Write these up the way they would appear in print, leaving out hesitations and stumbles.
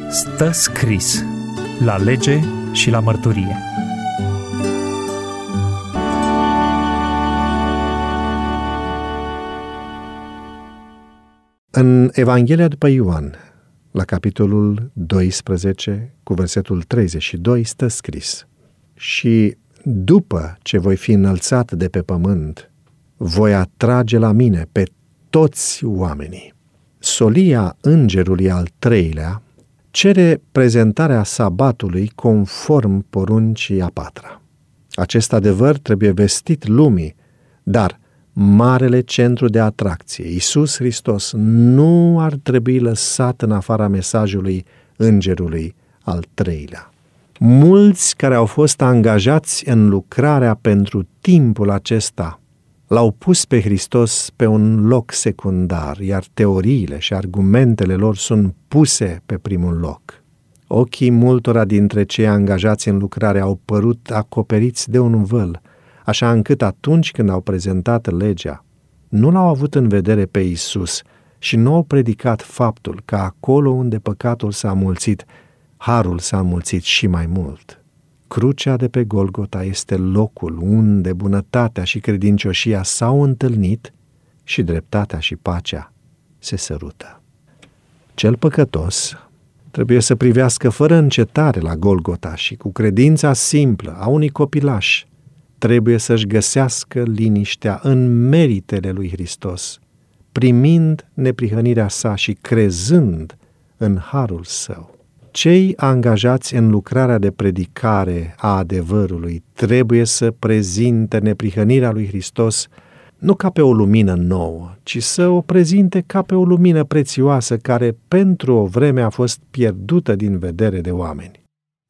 Stă scris la lege și la mărturie. În Evanghelia după Ioan, la capitolul 12, cu versetul 32, stă scris: Și după ce voi fi înălțat de pe pământ, voi atrage la mine pe toți oamenii. Solia îngerului al treilea cere prezentarea sabatului conform poruncii a patra. Acest adevăr trebuie vestit lumii, dar marele centru de atracție, Iisus Hristos, nu ar trebui lăsat în afara mesajului îngerului al treilea. Mulți care au fost angajați în lucrarea pentru timpul acesta l-au pus pe Hristos pe un loc secundar, iar teoriile și argumentele lor sunt puse pe primul loc. Ochii multora dintre cei angajați în lucrare au părut acoperiți de un văl, așa încât atunci când au prezentat legea, nu l-au avut în vedere pe Iisus și nu au predicat faptul că acolo unde păcatul s-a mulțit, harul s-a mulțit și mai mult. Crucea de pe Golgota este locul unde bunătatea și credincioșia s-au întâlnit și dreptatea și pacea se sărută. Cel păcătos trebuie să privească fără încetare la Golgota și cu credința simplă a unui copilaș trebuie să-și găsească liniștea în meritele lui Hristos, primind neprihănirea sa și crezând în harul său. Cei angajați în lucrarea de predicare a adevărului trebuie să prezinte neprihănirea lui Hristos nu ca pe o lumină nouă, ci să o prezinte ca pe o lumină prețioasă care pentru o vreme a fost pierdută din vedere de oameni.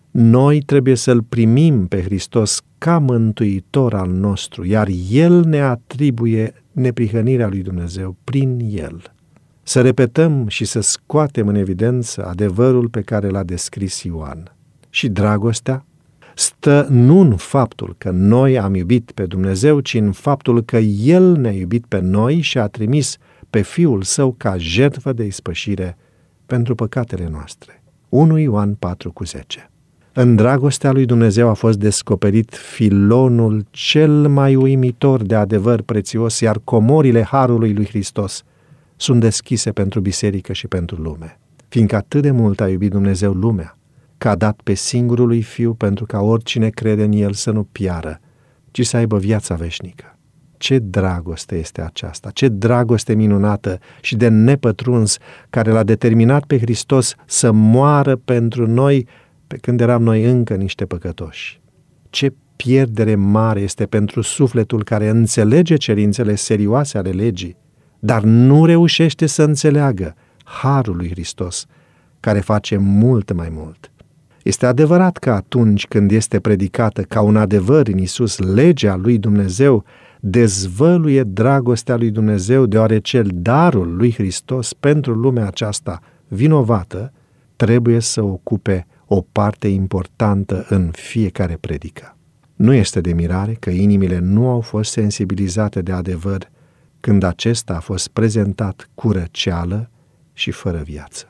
Noi trebuie să-L primim pe Hristos ca mântuitor al nostru, iar El ne atribuie neprihănirea lui Dumnezeu prin El. Să repetăm și să scoatem în evidență adevărul pe care l-a descris Ioan. Și dragostea stă nu în faptul că noi am iubit pe Dumnezeu, ci în faptul că El ne-a iubit pe noi și a trimis pe Fiul Său ca jertfă de ispășire pentru păcatele noastre. 1 Ioan 4,10. În dragostea lui Dumnezeu a fost descoperit filonul cel mai uimitor de adevăr prețios, iar comorile harului lui Hristos sunt deschise pentru biserică și pentru lume. Fiindcă atât de mult a iubit Dumnezeu lumea, că a dat pe singurul lui Fiu pentru ca oricine crede în El să nu piară, ci să aibă viața veșnică. Ce dragoste este aceasta, ce dragoste minunată și de nepătruns care l-a determinat pe Hristos să moară pentru noi pe când eram noi încă niște păcătoși. Ce pierdere mare este pentru sufletul care înțelege cerințele serioase ale legii, dar nu reușește să înțeleagă harul lui Hristos, care face mult mai mult. Este adevărat că atunci când este predicată ca un adevăr în Iisus legea lui Dumnezeu, dezvăluie dragostea lui Dumnezeu, deoarece darul lui Hristos pentru lumea aceasta vinovată trebuie să ocupe o parte importantă în fiecare predică. Nu este de mirare că inimile nu au fost sensibilizate de adevăr când acesta a fost prezentat cu răceală și fără viață.